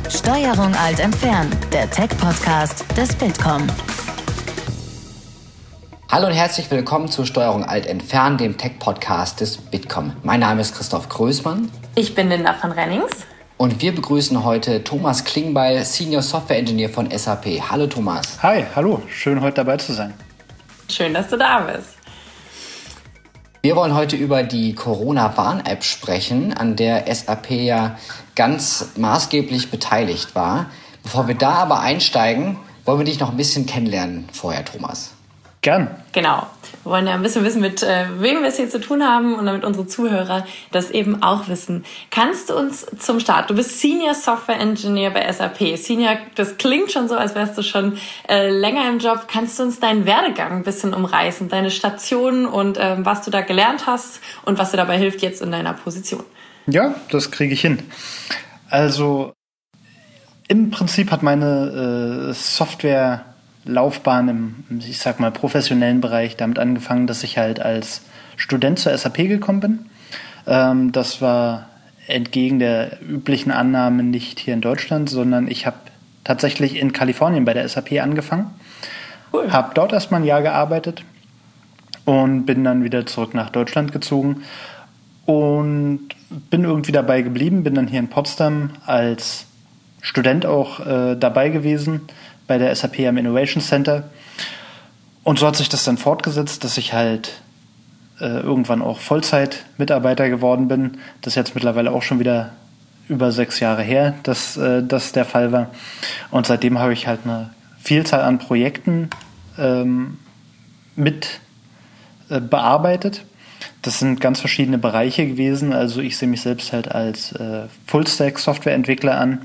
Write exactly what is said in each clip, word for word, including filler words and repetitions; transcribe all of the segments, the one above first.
Steuerung Alt entfernen, der Tech-Podcast des Bitkom. Hallo und herzlich willkommen zu Steuerung Alt entfernen, dem Tech-Podcast des Bitkom. Mein Name ist Christoph Größmann. Ich bin Linda von Rennings. Und wir begrüßen heute Thomas Klingbeil, Senior Software Engineer von S A P. Hallo Thomas. Hi, hallo. Schön, heute dabei zu sein. Schön, dass du da bist. Wir wollen heute über die Corona-Warn-App sprechen, an der S A P ja ganz maßgeblich beteiligt war. Bevor wir da aber einsteigen, wollen wir dich noch ein bisschen kennenlernen vorher, Thomas. Gern. Genau. Wir wollen ja ein bisschen wissen, mit äh, wem wir es hier zu tun haben und damit unsere Zuhörer das eben auch wissen. Kannst du uns zum Start, du bist Senior Software Engineer bei S A P. Senior, das klingt schon so, als wärst du schon äh, länger im Job. Kannst du uns deinen Werdegang ein bisschen umreißen, deine Stationen und ähm, was du da gelernt hast und was dir dabei hilft jetzt in deiner Position? Ja, das kriege ich hin. Also im Prinzip hat meine äh, Software Laufbahn im, ich sag mal, professionellen Bereich damit angefangen, dass ich halt als Student zur S A P gekommen bin. Ähm, das war entgegen der üblichen Annahme nicht hier in Deutschland, sondern ich habe tatsächlich in Kalifornien bei der S A P angefangen. Cool. Habe dort erstmal ein Jahr gearbeitet und bin dann wieder zurück nach Deutschland gezogen und bin irgendwie dabei geblieben, bin dann hier in Potsdam als Student auch äh, dabei gewesen, bei der S A P am Innovation Center. Und so hat sich das dann fortgesetzt, dass ich halt äh, irgendwann auch Vollzeit-Mitarbeiter geworden bin. Das ist jetzt mittlerweile auch schon wieder über sechs Jahre her, dass äh, das der Fall war. Und seitdem habe ich halt eine Vielzahl an Projekten ähm, mit äh, bearbeitet. Das sind ganz verschiedene Bereiche gewesen. Also ich sehe mich selbst halt als äh, Full-Stack-Software-Entwickler an.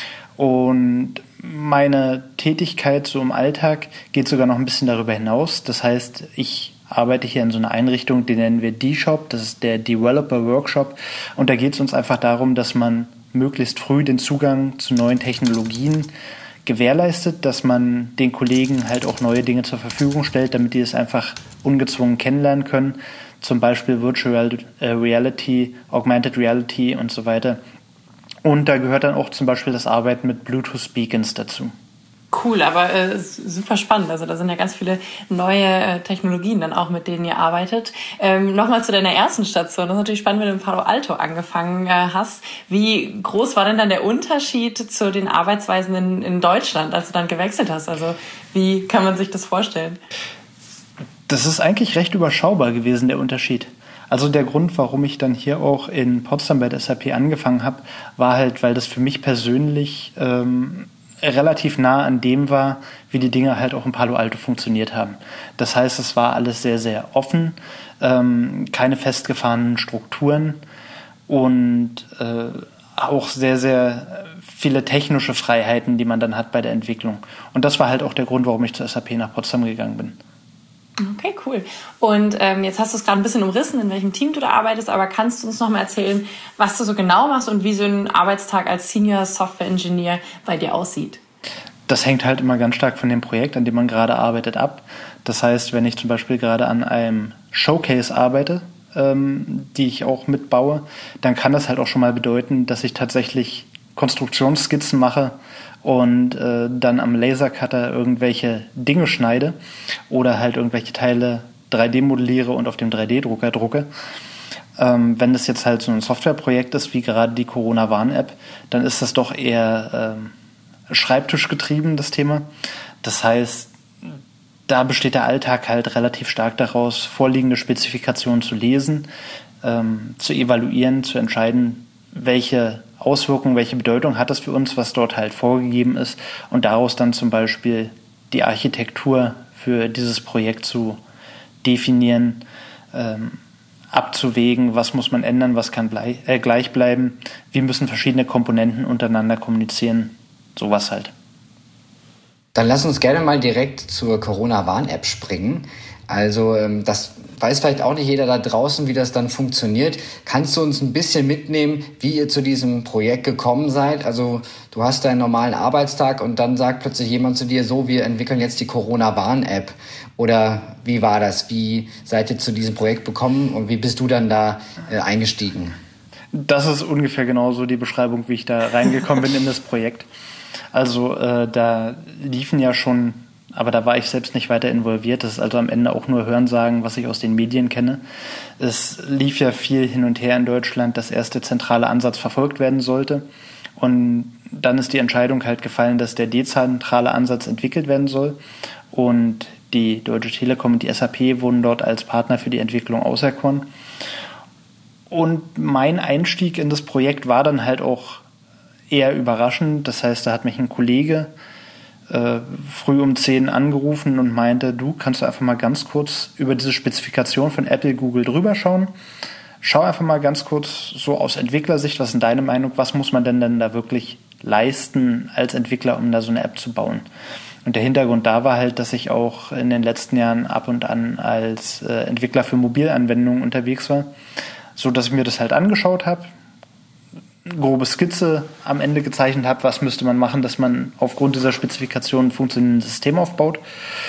Und meine Tätigkeit so im Alltag geht sogar noch ein bisschen darüber hinaus. Das heißt, ich arbeite hier in so einer Einrichtung, die nennen wir D-Shop, das ist der Developer Workshop. Und da geht es uns einfach darum, dass man möglichst früh den Zugang zu neuen Technologien gewährleistet, dass man den Kollegen halt auch neue Dinge zur Verfügung stellt, damit die es einfach ungezwungen kennenlernen können. Zum Beispiel Virtual Reality, Augmented Reality und so weiter. Und da gehört dann auch zum Beispiel das Arbeiten mit Bluetooth-Beacons dazu. Cool, aber äh, super spannend. Also da sind ja ganz viele neue äh, Technologien dann auch, mit denen ihr arbeitet. Ähm, Nochmal zu deiner ersten Station. Das ist natürlich spannend, wenn du in Palo Alto angefangen äh, hast. Wie groß war denn dann der Unterschied zu den Arbeitsweisen in, in Deutschland, als du dann gewechselt hast? Also wie kann man sich das vorstellen? Das ist eigentlich recht überschaubar gewesen, der Unterschied. Also der Grund, warum ich dann hier auch in Potsdam bei der S A P angefangen habe, war halt, weil das für mich persönlich ähm, relativ nah an dem war, wie die Dinge halt auch in Palo Alto funktioniert haben. Das heißt, es war alles sehr, sehr offen, ähm, keine festgefahrenen Strukturen und äh, auch sehr, sehr viele technische Freiheiten, die man dann hat bei der Entwicklung. Und das war halt auch der Grund, warum ich zur S A P nach Potsdam gegangen bin. Okay, cool. Und ähm, jetzt hast du es gerade ein bisschen umrissen, in welchem Team du da arbeitest, aber kannst du uns noch mal erzählen, was du so genau machst und wie so ein Arbeitstag als Senior Software Engineer bei dir aussieht? Das hängt halt immer ganz stark von dem Projekt, an dem man gerade arbeitet, ab. Das heißt, wenn ich zum Beispiel gerade an einem Showcase arbeite, ähm, die ich auch mitbaue, dann kann das halt auch schon mal bedeuten, dass ich tatsächlich Konstruktionsskizzen mache und äh, dann am Lasercutter irgendwelche Dinge schneide oder halt irgendwelche Teile drei D modelliere und auf dem drei D Drucker drucke. Ähm, wenn das jetzt halt so ein Softwareprojekt ist, wie gerade die Corona-Warn-App, dann ist das doch eher ähm, schreibtischgetrieben, das Thema. Das heißt, da besteht der Alltag halt relativ stark daraus, vorliegende Spezifikationen zu lesen, ähm, zu evaluieren, zu entscheiden, welche Auswirkungen, welche Bedeutung hat das für uns, was dort halt vorgegeben ist und daraus dann zum Beispiel die Architektur für dieses Projekt zu definieren, ähm, abzuwägen, was muss man ändern, was kann blei- äh, gleich bleiben, wie müssen verschiedene Komponenten untereinander kommunizieren, sowas halt. Dann lass uns gerne mal direkt zur Corona-Warn-App springen. Also das weiß vielleicht auch nicht jeder da draußen, wie das dann funktioniert. Kannst du uns ein bisschen mitnehmen, wie ihr zu diesem Projekt gekommen seid? Also du hast deinen normalen Arbeitstag und dann sagt plötzlich jemand zu dir, so, wir entwickeln jetzt die Corona-Warn-App. Oder wie war das? Wie seid ihr zu diesem Projekt gekommen und wie bist du dann da äh, eingestiegen? Das ist ungefähr genauso die Beschreibung, wie ich da reingekommen bin in das Projekt. Also äh, da liefen ja schon, aber da war ich selbst nicht weiter involviert. Das ist also am Ende auch nur Hörensagen, was ich aus den Medien kenne. Es lief ja viel hin und her in Deutschland, dass erst der zentrale Ansatz verfolgt werden sollte. Und dann ist die Entscheidung halt gefallen, dass der dezentrale Ansatz entwickelt werden soll. Und die Deutsche Telekom und die S A P wurden dort als Partner für die Entwicklung auserkoren. Und mein Einstieg in das Projekt war dann halt auch eher überraschend. Das heißt, da hat mich ein Kollege äh, früh um zehn angerufen und meinte, du, kannst du einfach mal ganz kurz über diese Spezifikation von Apple, Google drüber schauen? Schau einfach mal ganz kurz so aus Entwicklersicht, was ist deine Meinung, was muss man denn dann da wirklich leisten als Entwickler, um da so eine App zu bauen? Und der Hintergrund da war halt, dass ich auch in den letzten Jahren ab und an als äh, Entwickler für Mobilanwendungen unterwegs war, so dass ich mir das halt angeschaut habe, eine grobe Skizze am Ende gezeichnet habe, was müsste man machen, dass man aufgrund dieser Spezifikation ein funktionierendes System aufbaut.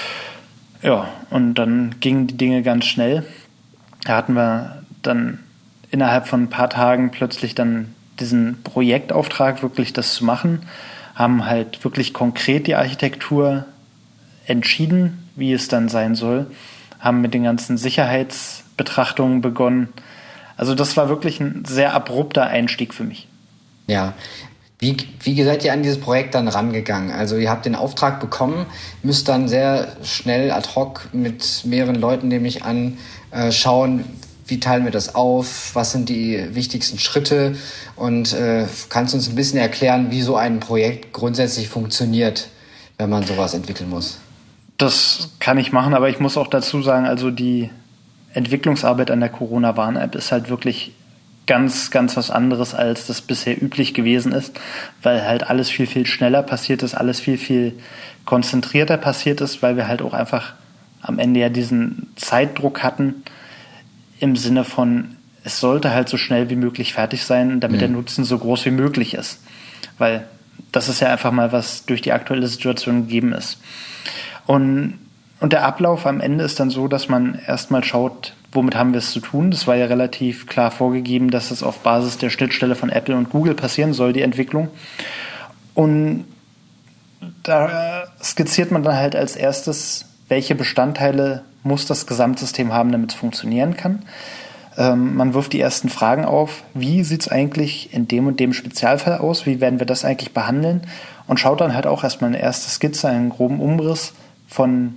Ja, und dann gingen die Dinge ganz schnell. Da hatten wir dann innerhalb von ein paar Tagen plötzlich dann diesen Projektauftrag, wirklich das zu machen, haben halt wirklich konkret die Architektur entschieden, wie es dann sein soll, haben mit den ganzen Sicherheitsbetrachtungen begonnen. Also das war wirklich ein sehr abrupter Einstieg für mich. Ja, wie, wie seid ihr an dieses Projekt dann rangegangen? Also ihr habt den Auftrag bekommen, müsst dann sehr schnell ad hoc mit mehreren Leuten, nehme ich an, äh, schauen, wie teilen wir das auf, was sind die wichtigsten Schritte und äh, kannst du uns ein bisschen erklären, wie so ein Projekt grundsätzlich funktioniert, wenn man sowas entwickeln muss? Das kann ich machen, aber ich muss auch dazu sagen, also die Entwicklungsarbeit an der Corona-Warn-App ist halt wirklich ganz, ganz was anderes, als das bisher üblich gewesen ist, weil halt alles viel, viel schneller passiert ist, alles viel, viel konzentrierter passiert ist, weil wir halt auch einfach am Ende ja diesen Zeitdruck hatten, im Sinne von, es sollte halt so schnell wie möglich fertig sein, damit mhm. der Nutzen so groß wie möglich ist. Weil das ist ja einfach mal, was durch die aktuelle Situation gegeben ist. Und, und der Ablauf am Ende ist dann so, dass man erstmal schaut, womit haben wir es zu tun. Das war ja relativ klar vorgegeben, dass es auf Basis der Schnittstelle von Apple und Google passieren soll, die Entwicklung. Und da skizziert man dann halt als erstes, welche Bestandteile muss das Gesamtsystem haben, damit es funktionieren kann. Ähm, man wirft die ersten Fragen auf, wie sieht es eigentlich in dem und dem Spezialfall aus, wie werden wir das eigentlich behandeln und schaut dann halt auch erstmal eine erste Skizze, einen groben Umriss von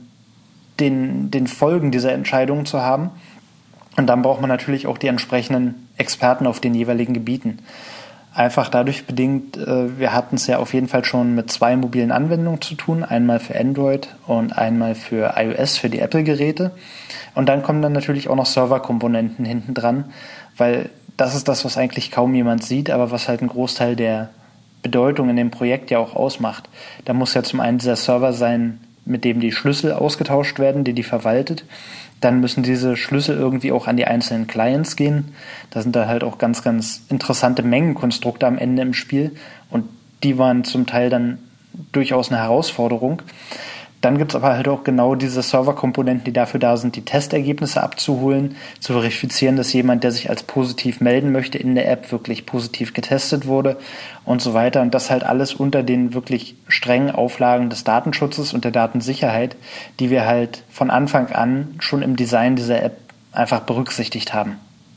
den, den Folgen dieser Entscheidungen zu haben. Und dann braucht man natürlich auch die entsprechenden Experten auf den jeweiligen Gebieten. Einfach dadurch bedingt, wir hatten es ja auf jeden Fall schon mit zwei mobilen Anwendungen zu tun, einmal für Android und einmal für iOS, für die Apple-Geräte. Und dann kommen dann natürlich auch noch Serverkomponenten hinten dran, weil das ist das, was eigentlich kaum jemand sieht, aber was halt einen Großteil der Bedeutung in dem Projekt ja auch ausmacht. Da muss ja zum einen dieser Server sein, mit dem die Schlüssel ausgetauscht werden, die die verwaltet. Dann müssen diese Schlüssel irgendwie auch an die einzelnen Clients gehen. Da sind da halt auch ganz, ganz interessante Mengenkonstrukte am Ende im Spiel. Und die waren zum Teil dann durchaus eine Herausforderung. Dann gibt es aber halt auch genau diese Serverkomponenten, die dafür da sind, die Testergebnisse abzuholen, zu verifizieren, dass jemand, der sich als positiv melden möchte, in der App wirklich positiv getestet wurde und so weiter. Und das halt alles unter den wirklich strengen Auflagen des Datenschutzes und der Datensicherheit, die wir halt von Anfang an schon im Design dieser App einfach berücksichtigt haben.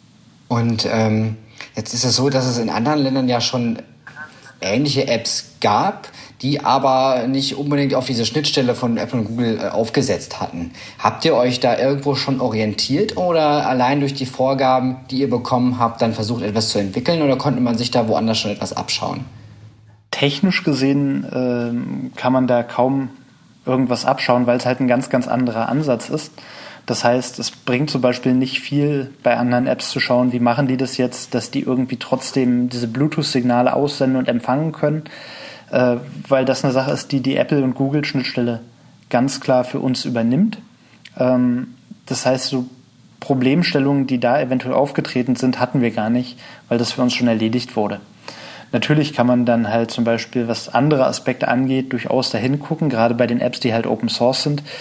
Und ähm, jetzt ist es so, dass es in anderen Ländern ja schon ähnliche Apps gab, die aber nicht unbedingt auf diese Schnittstelle von Apple und Google äh, aufgesetzt hatten. Habt ihr euch da irgendwo schon orientiert oder allein durch die Vorgaben, die ihr bekommen habt, dann versucht, etwas zu entwickeln oder konnte man sich da woanders schon etwas abschauen? Technisch gesehen ähm, kann man da kaum irgendwas abschauen, weil es halt ein ganz, ganz anderer Ansatz ist. Das heißt, es bringt zum Beispiel nicht viel, bei anderen Apps zu schauen, wie machen die das jetzt, dass die irgendwie trotzdem diese Bluetooth-Signale aussenden und empfangen können, äh, weil das eine Sache ist, die die Apple- und Google-Schnittstelle ganz klar für uns übernimmt. Ähm, das heißt, so Problemstellungen, die da eventuell aufgetreten sind, hatten wir gar nicht, weil das für uns schon erledigt wurde. Natürlich kann man dann halt zum Beispiel, was andere Aspekte angeht, durchaus dahin gucken, gerade bei den Apps, die halt Open Source sind.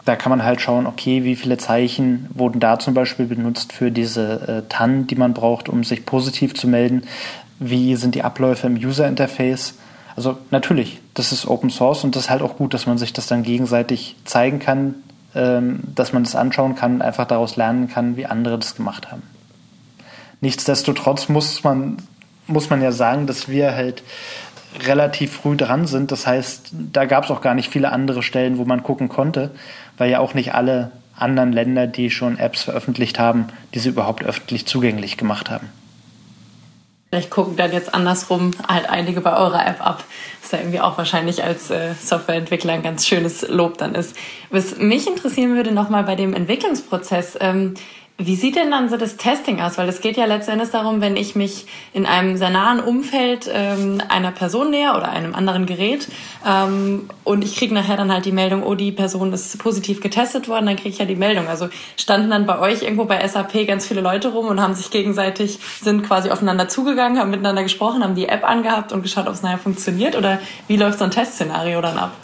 da kann man halt schauen, okay, wie viele Zeichen wurden da zum Beispiel benutzt für diese äh, T A N, die man braucht, um sich positiv zu melden. Wie sind die Abläufe im User-Interface? Also natürlich, das ist Open Source und das ist halt auch gut, dass man sich das dann gegenseitig zeigen kann, ähm, dass man das anschauen kann und einfach daraus lernen kann, wie andere das gemacht haben. Nichtsdestotrotz muss man, muss man ja sagen, dass wir halt relativ früh dran sind. Das heißt, da gab es auch gar nicht viele andere Stellen, wo man gucken konnte, weil ja auch nicht alle anderen Länder, die schon Apps veröffentlicht haben, diese überhaupt öffentlich zugänglich gemacht haben. Vielleicht gucken dann jetzt andersrum halt einige bei eurer App ab, was ja irgendwie auch wahrscheinlich als äh, Softwareentwickler ein ganz schönes Lob dann ist. Was mich interessieren würde nochmal bei dem Entwicklungsprozess, ähm, wie sieht denn dann so das Testing aus? Weil es geht ja letztendlich darum, wenn ich mich in einem sehr nahen Umfeld ähm, einer Person näher oder einem anderen Gerät ähm, und ich kriege nachher dann halt die Meldung, oh, die Person ist positiv getestet worden, dann kriege ich ja die Meldung. Also standen dann bei euch irgendwo bei S A P ganz viele Leute rum und haben sich gegenseitig, sind quasi aufeinander zugegangen, haben miteinander gesprochen, haben die App angehabt und geschaut, ob es nachher funktioniert? Oder wie läuft so ein Testszenario dann ab?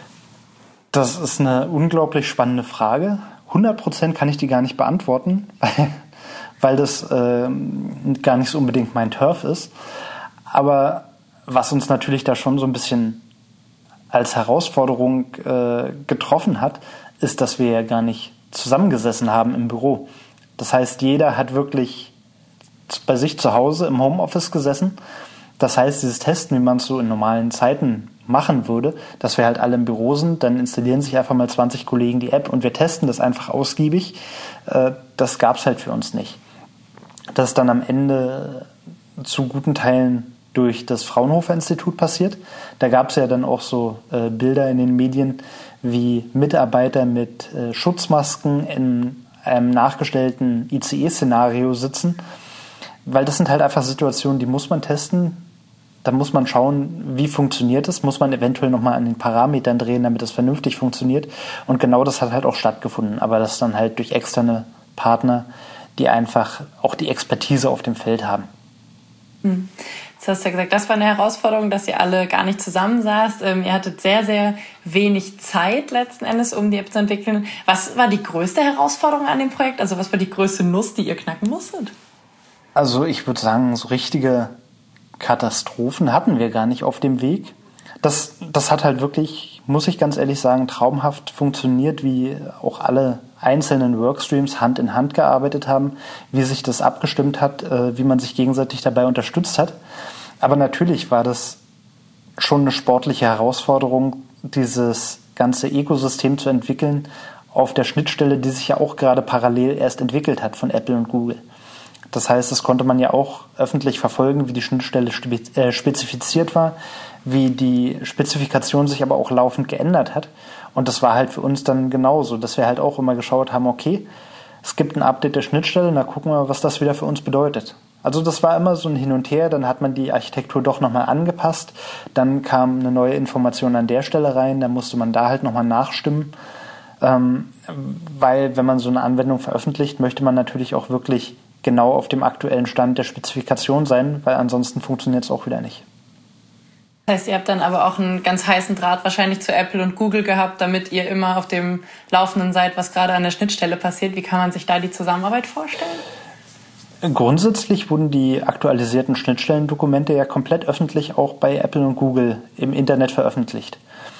Das ist eine unglaublich spannende Frage. hundert Prozent kann ich die gar nicht beantworten, weil, weil das äh, gar nicht so unbedingt mein Turf ist. Aber was uns natürlich da schon so ein bisschen als Herausforderung äh, getroffen hat, ist, dass wir ja gar nicht zusammengesessen haben im Büro. Das heißt, jeder hat wirklich bei sich zu Hause im Homeoffice gesessen. Das heißt, dieses Testen, wie man es so in normalen Zeiten machen würde, dass wir halt alle im Büro sind, dann installieren sich einfach mal zwanzig Kollegen die App und wir testen das einfach ausgiebig. Das gab es halt für uns nicht. Das ist dann am Ende zu guten Teilen durch das Fraunhofer-Institut passiert. Da gab es ja dann auch so Bilder in den Medien, wie Mitarbeiter mit Schutzmasken in einem nachgestellten I C E-Szenario sitzen, weil das sind halt einfach Situationen, die muss man testen. Da muss man schauen, wie funktioniert es, muss man eventuell nochmal an den Parametern drehen, damit es vernünftig funktioniert. Und genau das hat halt auch stattgefunden, aber das dann halt durch externe Partner, die einfach auch die Expertise auf dem Feld haben. Hm. Jetzt hast du ja gesagt, das war eine Herausforderung, dass ihr alle gar nicht zusammensaßt. Ähm, ihr hattet sehr, sehr wenig Zeit letzten Endes, um die App zu entwickeln. Was war die größte Herausforderung an dem Projekt? Also was war die größte Nuss, die ihr knacken musstet? Also ich würde sagen, so richtige Katastrophen hatten wir gar nicht auf dem Weg. Das, das hat halt wirklich, muss ich ganz ehrlich sagen, traumhaft funktioniert, wie auch alle einzelnen Workstreams Hand in Hand gearbeitet haben, wie sich das abgestimmt hat, wie man sich gegenseitig dabei unterstützt hat. Aber natürlich war das schon eine sportliche Herausforderung, dieses ganze Ökosystem zu entwickeln auf der Schnittstelle, die sich ja auch gerade parallel erst entwickelt hat von Apple und Google. Das heißt, das konnte man ja auch öffentlich verfolgen, wie die Schnittstelle spezifiziert war, wie die Spezifikation sich aber auch laufend geändert hat. Und das war halt für uns dann genauso, dass wir halt auch immer geschaut haben, okay, es gibt ein Update der Schnittstelle, na gucken wir mal, was das wieder für uns bedeutet. Also das war immer so ein Hin und Her, dann hat man die Architektur doch nochmal angepasst, dann kam eine neue Information an der Stelle rein, dann musste man da halt nochmal nachstimmen. Ähm, weil wenn man so eine Anwendung veröffentlicht, möchte man natürlich auch wirklich genau auf dem aktuellen Stand der Spezifikation sein, weil ansonsten funktioniert es auch wieder nicht. Das heißt, ihr habt dann aber auch einen ganz heißen Draht wahrscheinlich zu Apple und Google gehabt, damit ihr immer auf dem Laufenden seid, was gerade an der Schnittstelle passiert. Wie kann man sich da die Zusammenarbeit vorstellen? Grundsätzlich wurden die aktualisierten Schnittstellendokumente ja komplett öffentlich auch bei Apple und Google im Internet veröffentlicht.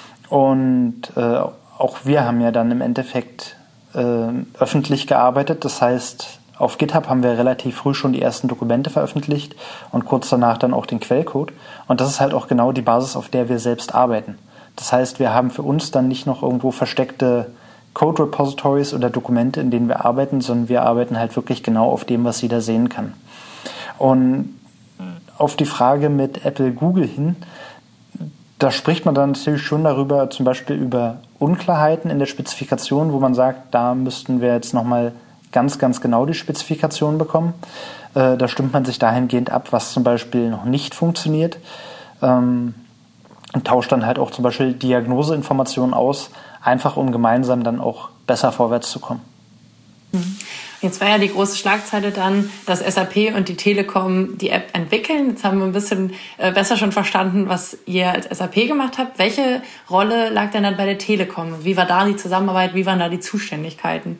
Und äh, auch wir haben ja dann im Endeffekt äh, öffentlich gearbeitet. Das heißt, auf GitHub haben wir relativ früh schon die ersten Dokumente veröffentlicht und kurz danach dann auch den Quellcode. Und das ist halt auch genau die Basis, auf der wir selbst arbeiten. Das heißt, wir haben für uns dann nicht noch irgendwo versteckte Code-Repositories oder Dokumente, in denen wir arbeiten, sondern wir arbeiten halt wirklich genau auf dem, was jeder sehen kann. Und auf die Frage mit Apple, Google hin, da spricht man dann natürlich schon darüber, zum Beispiel über Unklarheiten in der Spezifikation, wo man sagt, da müssten wir jetzt nochmal ganz, ganz genau die Spezifikation bekommen. Äh, da stimmt man sich dahingehend ab, was zum Beispiel noch nicht funktioniert. Ähm, und tauscht dann halt auch zum Beispiel Diagnoseinformationen aus, einfach um gemeinsam dann auch besser vorwärts zu kommen. Jetzt war ja die große Schlagzeile dann, dass S A P und die Telekom die App entwickeln. Jetzt haben wir ein bisschen äh, besser schon verstanden, was ihr als S A P gemacht habt. Welche Rolle lag denn dann bei der Telekom? Wie war da die Zusammenarbeit? Wie waren da die Zuständigkeiten?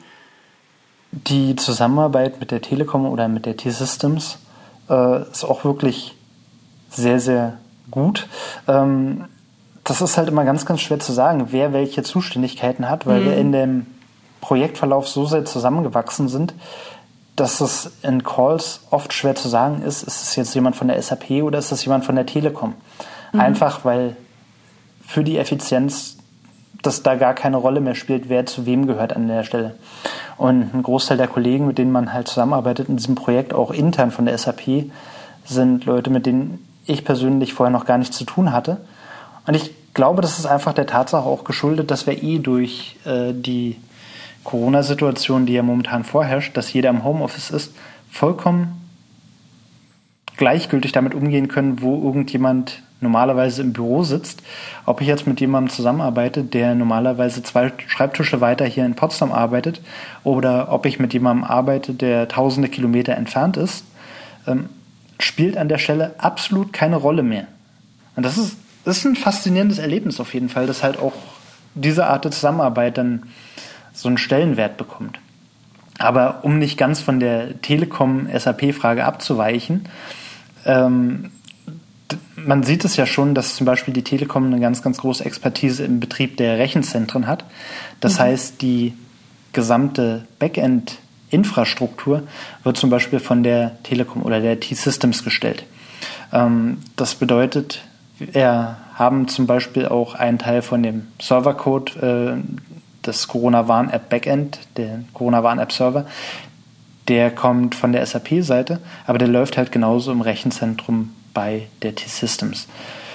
Die Zusammenarbeit mit der Telekom oder mit der T-Systems äh, ist auch wirklich sehr, sehr gut. Ähm, das ist halt immer ganz, ganz schwer zu sagen, wer welche Zuständigkeiten hat, weil mhm. wir in dem Projektverlauf so sehr zusammengewachsen sind, dass es in Calls oft schwer zu sagen ist, ist es jetzt jemand von der S A P oder ist es jemand von der Telekom? Mhm. Einfach, weil für die Effizienz das da gar keine Rolle mehr spielt, wer zu wem gehört an der Stelle. Und ein Großteil der Kollegen, mit denen man halt zusammenarbeitet in diesem Projekt, auch intern von der S A P, sind Leute, mit denen ich persönlich vorher noch gar nichts zu tun hatte. Und ich glaube, das ist einfach der Tatsache auch geschuldet, dass wir eh durch äh, die Corona-Situation, die ja momentan vorherrscht, dass jeder im Homeoffice ist, vollkommen gleichgültig damit umgehen können, wo irgendjemand normalerweise im Büro sitzt. Ob ich jetzt mit jemandem zusammenarbeite, der normalerweise zwei Schreibtische weiter hier in Potsdam arbeitet, oder ob ich mit jemandem arbeite, der tausende Kilometer entfernt ist, ähm, spielt an der Stelle absolut keine Rolle mehr. Und das ist, das ist ein faszinierendes Erlebnis auf jeden Fall, dass halt auch diese Art der Zusammenarbeit dann so einen Stellenwert bekommt. Aber um nicht ganz von der Telekom-S A P-Frage abzuweichen, ähm, man sieht es ja schon, dass zum Beispiel die Telekom eine ganz, ganz große Expertise im Betrieb der Rechenzentren hat. Das mhm. heißt, die gesamte Backend-Infrastruktur wird zum Beispiel von der Telekom oder der T-Systems gestellt. Ähm, das bedeutet, wir haben zum Beispiel auch einen Teil von dem Servercode, äh, das Corona-Warn-App Backend, der Corona-Warn-App-Server, der kommt von der S A P-Seite, aber der läuft halt genauso im Rechenzentrum bei der T-Systems.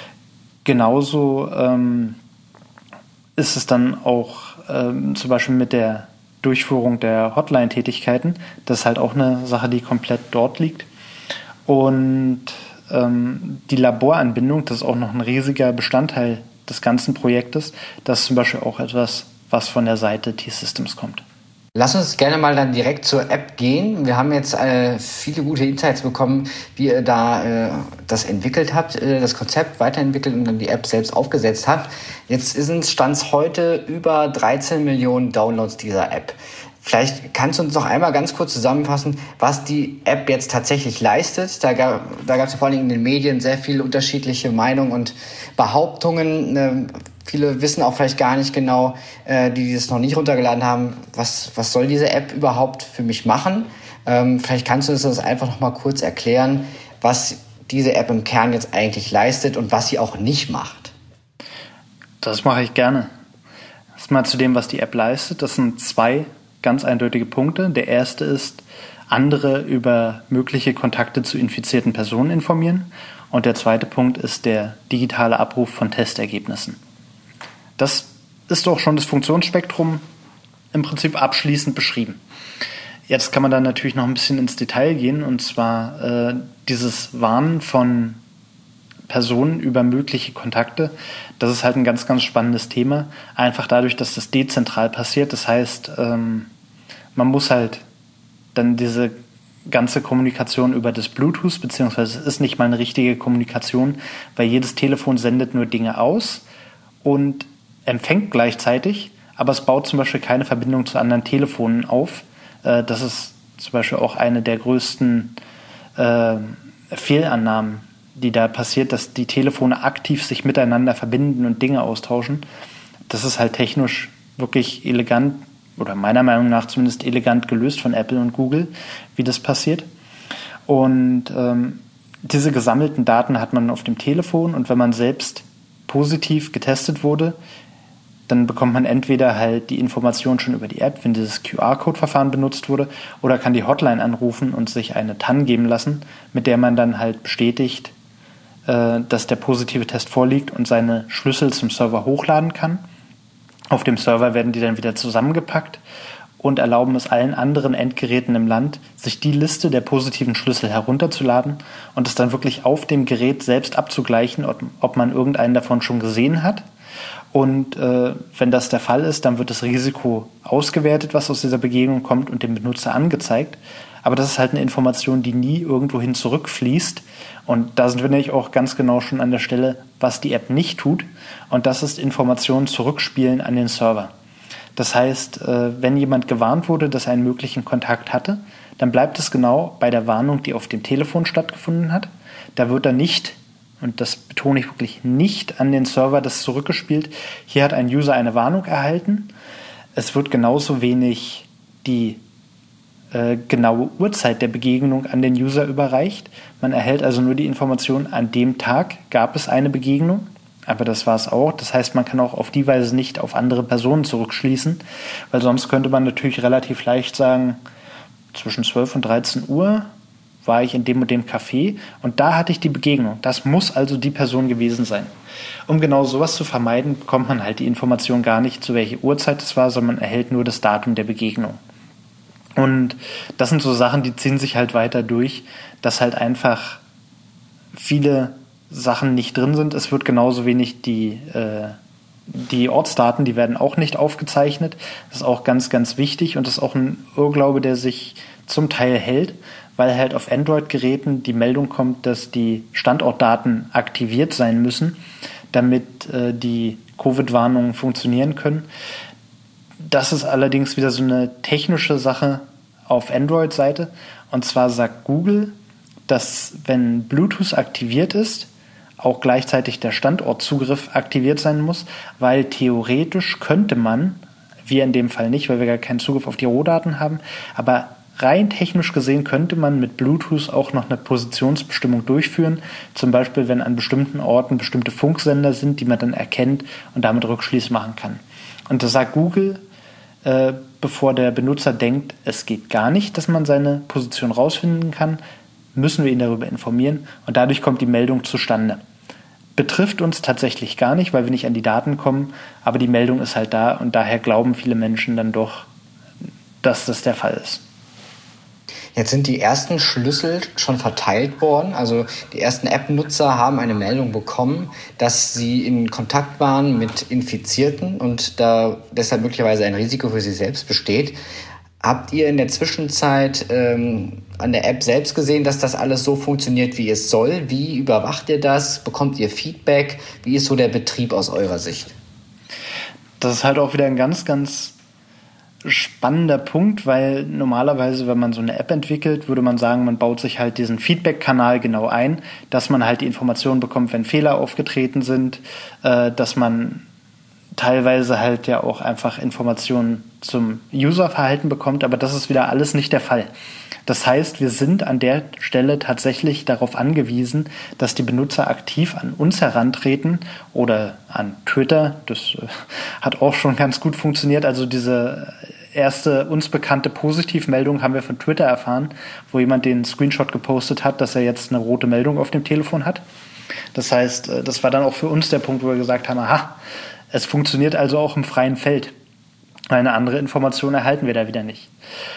Genauso ähm, ist es dann auch ähm, zum Beispiel mit der Durchführung der Hotline-Tätigkeiten. Das ist halt auch eine Sache, die komplett dort liegt. Und ähm, die Laboranbindung, das ist auch noch ein riesiger Bestandteil des ganzen Projektes. Das ist zum Beispiel auch etwas, was von der Seite T-Systems kommt. Lass uns gerne mal dann direkt zur App gehen. Wir haben jetzt äh, viele gute Insights bekommen, wie ihr da äh, das entwickelt habt, äh, das Konzept weiterentwickelt und dann die App selbst aufgesetzt habt. Jetzt sind es Stand heute über dreizehn Millionen Downloads dieser App. Vielleicht kannst du uns noch einmal ganz kurz zusammenfassen, was die App jetzt tatsächlich leistet. Da gab da gab es vor allem in den Medien sehr viele unterschiedliche Meinungen und Behauptungen. Äh, Viele wissen auch vielleicht gar nicht genau, äh, die das noch nicht runtergeladen haben, was, was soll diese App überhaupt für mich machen. Ähm, vielleicht kannst du uns das einfach noch mal kurz erklären, was diese App im Kern jetzt eigentlich leistet und was sie auch nicht macht. Das mache ich gerne. Erstmal zu dem, was die App leistet. Das sind zwei ganz eindeutige Punkte. Der erste ist, andere über mögliche Kontakte zu infizierten Personen informieren. Und der zweite Punkt ist der digitale Abruf von Testergebnissen. Das ist doch schon das Funktionsspektrum im Prinzip abschließend beschrieben. Jetzt kann man dann natürlich noch ein bisschen ins Detail gehen, und zwar äh, dieses Warnen von Personen über mögliche Kontakte. Das ist halt ein ganz, ganz spannendes Thema. Einfach dadurch, dass das dezentral passiert. Das heißt, ähm, man muss halt dann diese ganze Kommunikation über das Bluetooth, beziehungsweise es ist nicht mal eine richtige Kommunikation, weil jedes Telefon sendet nur Dinge aus und empfängt gleichzeitig, aber es baut zum Beispiel keine Verbindung zu anderen Telefonen auf. Äh, das ist zum Beispiel auch eine der größten äh, Fehlannahmen, die da passiert, dass die Telefone aktiv sich miteinander verbinden und Dinge austauschen. Das ist halt technisch wirklich elegant, oder meiner Meinung nach zumindest elegant gelöst von Apple und Google, wie das passiert. Und ähm, diese gesammelten Daten hat man auf dem Telefon, und wenn man selbst positiv getestet wurde, dann bekommt man entweder halt die Information schon über die App, wenn dieses Q R-Code-Verfahren benutzt wurde, oder kann die Hotline anrufen und sich eine T A N geben lassen, mit der man dann halt bestätigt, äh, dass der positive Test vorliegt und seine Schlüssel zum Server hochladen kann. Auf dem Server werden die dann wieder zusammengepackt und erlauben es allen anderen Endgeräten im Land, sich die Liste der positiven Schlüssel herunterzuladen und es dann wirklich auf dem Gerät selbst abzugleichen, ob, ob man irgendeinen davon schon gesehen hat Und äh, wenn das der Fall ist, dann wird das Risiko ausgewertet, was aus dieser Begegnung kommt und dem Benutzer angezeigt. Aber das ist halt eine Information, die nie irgendwohin zurückfließt. Und da sind wir nämlich auch ganz genau schon an der Stelle, was die App nicht tut. Und das ist Informationen zurückspielen an den Server. Das heißt, wenn jemand gewarnt wurde, dass er einen möglichen Kontakt hatte, dann bleibt es genau bei der Warnung, die auf dem Telefon stattgefunden hat. Da wird er nicht, und das betone ich wirklich, nicht an den Server das zurückgespielt. Hier hat ein User eine Warnung erhalten. Es wird genauso wenig die äh, genaue Uhrzeit der Begegnung an den User überreicht. Man erhält also nur die Information, an dem Tag gab es eine Begegnung. Aber das war es auch. Das heißt, man kann auch auf die Weise nicht auf andere Personen zurückschließen, weil sonst könnte man natürlich relativ leicht sagen, zwischen zwölf und dreizehn Uhr war ich in dem und dem Café und da hatte ich die Begegnung. Das muss also die Person gewesen sein. Um genau sowas zu vermeiden, bekommt man halt die Information gar nicht, zu welcher Uhrzeit es war, sondern man erhält nur das Datum der Begegnung. Und das sind so Sachen, die ziehen sich halt weiter durch, dass halt einfach viele Sachen nicht drin sind. Es wird genauso wenig die, äh, die Ortsdaten, die werden auch nicht aufgezeichnet. Das ist auch ganz, ganz wichtig und das ist auch ein Irrglaube, der sich zum Teil hält, weil halt auf Android-Geräten die Meldung kommt, dass die Standortdaten aktiviert sein müssen, damit äh, die Covid-Warnungen funktionieren können. Das ist allerdings wieder so eine technische Sache auf Android-Seite. Und zwar sagt Google, dass wenn Bluetooth aktiviert ist, auch gleichzeitig der Standortzugriff aktiviert sein muss, weil theoretisch könnte man, wir in dem Fall nicht, weil wir gar keinen Zugriff auf die Rohdaten haben, aber rein technisch gesehen könnte man mit Bluetooth auch noch eine Positionsbestimmung durchführen, zum Beispiel wenn an bestimmten Orten bestimmte Funksender sind, die man dann erkennt und damit Rückschlüsse machen kann. Und das sagt Google, äh, bevor der Benutzer denkt, es geht gar nicht, dass man seine Position rausfinden kann, müssen wir ihn darüber informieren und dadurch kommt die Meldung zustande. Betrifft uns tatsächlich gar nicht, weil wir nicht an die Daten kommen, aber die Meldung ist halt da und daher glauben viele Menschen dann doch, dass das der Fall ist. Jetzt sind die ersten Schlüssel schon verteilt worden. Also die ersten App-Nutzer haben eine Meldung bekommen, dass sie in Kontakt waren mit Infizierten und da deshalb möglicherweise ein Risiko für sie selbst besteht. Habt ihr in der Zwischenzeit ähm, an der App selbst gesehen, dass das alles so funktioniert, wie es soll? Wie überwacht ihr das? Bekommt ihr Feedback? Wie ist so der Betrieb aus eurer Sicht? Das ist halt auch wieder ein ganz, ganz spannender Punkt, weil normalerweise, wenn man so eine App entwickelt, würde man sagen, man baut sich halt diesen Feedback-Kanal genau ein, dass man halt die Informationen bekommt, wenn Fehler aufgetreten sind, äh, dass man teilweise halt ja auch einfach Informationen zum Userverhalten bekommt, aber das ist wieder alles nicht der Fall. Das heißt, wir sind an der Stelle tatsächlich darauf angewiesen, dass die Benutzer aktiv an uns herantreten oder an Twitter. Das äh, hat auch schon ganz gut funktioniert. Also diese erste uns bekannte Positivmeldung haben wir von Twitter erfahren, wo jemand den Screenshot gepostet hat, dass er jetzt eine rote Meldung auf dem Telefon hat. Das heißt, das war dann auch für uns der Punkt, wo wir gesagt haben, aha, es funktioniert also auch im freien Feld. Eine andere Information erhalten wir da wieder nicht.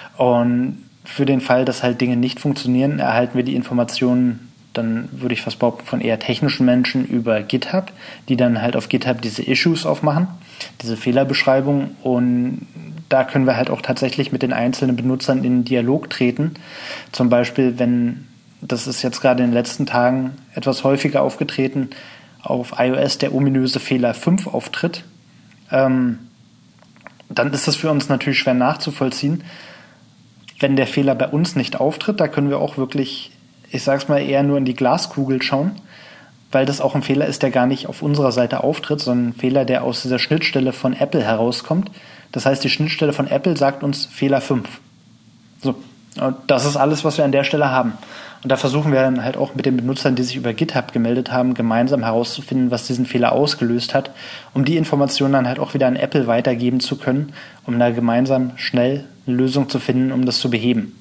Und für den Fall, dass halt Dinge nicht funktionieren, erhalten wir die Informationen, dann würde ich fast behaupten, von eher technischen Menschen über GitHub, die dann halt auf GitHub diese Issues aufmachen, diese Fehlerbeschreibung. Und da können wir halt auch tatsächlich mit den einzelnen Benutzern in den Dialog treten. Zum Beispiel, wenn, das ist jetzt gerade in den letzten Tagen etwas häufiger aufgetreten, auf iOS der ominöse Fehler fünf auftritt, ähm, dann ist das für uns natürlich schwer nachzuvollziehen. Wenn der Fehler bei uns nicht auftritt, da können wir auch wirklich, ich sag's mal, eher nur in die Glaskugel schauen, weil das auch ein Fehler ist, der gar nicht auf unserer Seite auftritt, sondern ein Fehler, der aus dieser Schnittstelle von Apple herauskommt. Das heißt, die Schnittstelle von Apple sagt uns Fehler fünf. So, und das ist alles, was wir an der Stelle haben. Und da versuchen wir dann halt auch mit den Benutzern, die sich über GitHub gemeldet haben, gemeinsam herauszufinden, was diesen Fehler ausgelöst hat, um die Informationen dann halt auch wieder an Apple weitergeben zu können, um da gemeinsam schnell eine Lösung zu finden, um das zu beheben.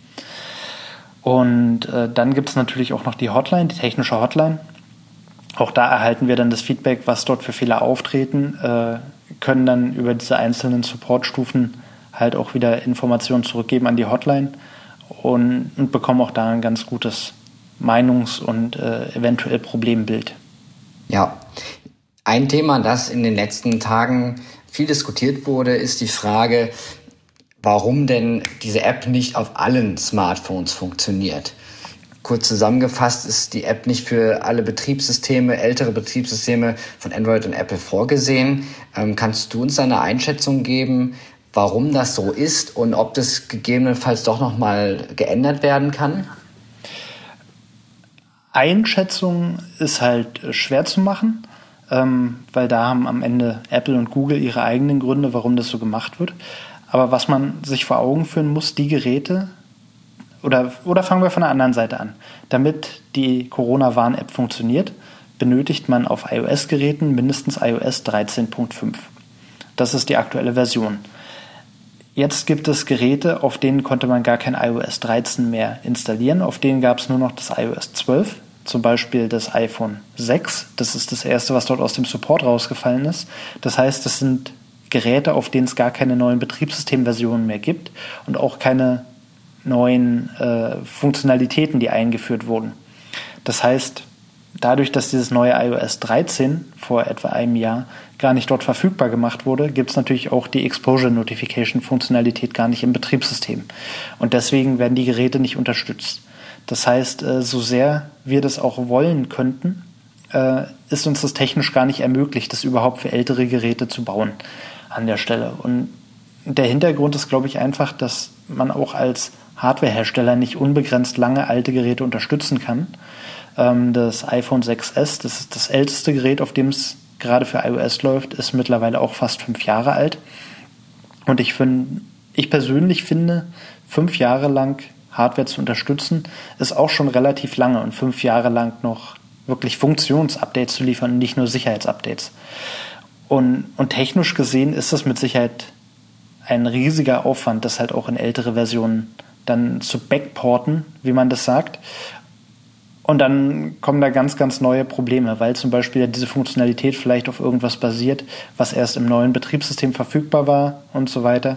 Und äh, dann gibt es natürlich auch noch die Hotline, die technische Hotline. Auch da erhalten wir dann das Feedback, was dort für Fehler auftreten, äh, können dann über diese einzelnen Supportstufen halt auch wieder Informationen zurückgeben an die Hotline. Und, und bekommen auch da ein ganz gutes Meinungs- und äh, eventuell Problembild. Ja, Ein Thema, das in den letzten Tagen viel diskutiert wurde, ist die Frage, warum denn diese App nicht auf allen Smartphones funktioniert. Kurz zusammengefasst ist die App nicht für alle Betriebssysteme, ältere Betriebssysteme von Android und Apple vorgesehen. Ähm, kannst du uns eine Einschätzung geben, warum das so ist und ob das gegebenenfalls doch nochmal geändert werden kann? Einschätzung ist halt schwer zu machen, ähm, weil da haben am Ende Apple und Google ihre eigenen Gründe, warum das so gemacht wird. Aber was man sich vor Augen führen muss, die Geräte, oder, oder fangen wir von der anderen Seite an. Damit die Corona-Warn-App funktioniert, benötigt man auf iOS-Geräten mindestens iOS dreizehn Punkt fünf. Das ist die aktuelle Version. Jetzt gibt es Geräte, auf denen konnte man gar kein iOS dreizehn mehr installieren. Auf denen gab es nur noch das iOS zwölf, zum Beispiel das iPhone sechs. Das ist das erste, was dort aus dem Support rausgefallen ist. Das heißt, das sind Geräte, auf denen es gar keine neuen Betriebssystemversionen mehr gibt und auch keine neuen äh, Funktionalitäten, die eingeführt wurden. Das heißt, dadurch, dass dieses neue iOS dreizehn vor etwa einem Jahr gar nicht dort verfügbar gemacht wurde, gibt es natürlich auch die Exposure Notification Funktionalität gar nicht im Betriebssystem. Und deswegen werden die Geräte nicht unterstützt. Das heißt, äh, so sehr wir das auch wollen könnten, äh, ist uns das technisch gar nicht ermöglicht, das überhaupt für ältere Geräte zu bauen an der Stelle. Und der Hintergrund ist, glaube ich, einfach, dass man auch als Hardwarehersteller nicht unbegrenzt lange alte Geräte unterstützen kann. Ähm, das iPhone sechs S, das ist das älteste Gerät, auf dem es gerade für iOS läuft, ist mittlerweile auch fast fünf Jahre alt. Und ich, find, ich persönlich finde, fünf Jahre lang Hardware zu unterstützen, ist auch schon relativ lange und fünf Jahre lang noch wirklich Funktionsupdates zu liefern und nicht nur Sicherheitsupdates. Und, und technisch gesehen ist das mit Sicherheit ein riesiger Aufwand, das halt auch in ältere Versionen dann zu backporten, wie man das sagt. Und dann kommen da ganz, ganz neue Probleme, weil zum Beispiel diese Funktionalität vielleicht auf irgendwas basiert, was erst im neuen Betriebssystem verfügbar war und so weiter.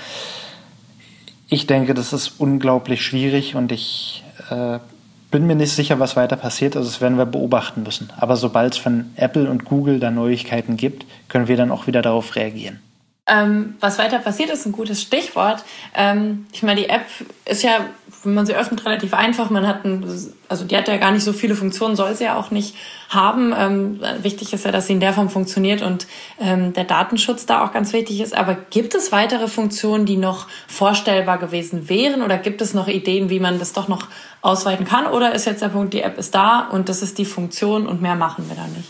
Ich denke, das ist unglaublich schwierig und ich äh, bin mir nicht sicher, was weiter passiert. Also das werden wir beobachten müssen. Aber sobald es von Apple und Google da Neuigkeiten gibt, können wir dann auch wieder darauf reagieren. Ähm, was weiter passiert, ist ein gutes Stichwort. Ähm, ich meine, die App ist ja, wenn man sie öffnet, relativ einfach. Man hat ein, also die hat ja gar nicht so viele Funktionen, soll sie ja auch nicht haben. Ähm, wichtig ist ja, dass sie in der Form funktioniert und ähm, der Datenschutz da auch ganz wichtig ist. Aber gibt es weitere Funktionen, die noch vorstellbar gewesen wären? Oder gibt es noch Ideen, wie man das doch noch ausweiten kann? Oder ist jetzt der Punkt, die App ist da und das ist die Funktion und mehr machen wir da nicht?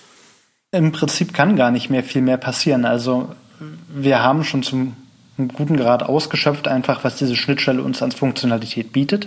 Im Prinzip kann gar nicht mehr viel mehr passieren. Also wir haben schon zum guten Grad ausgeschöpft, einfach was diese Schnittstelle uns an Funktionalität bietet.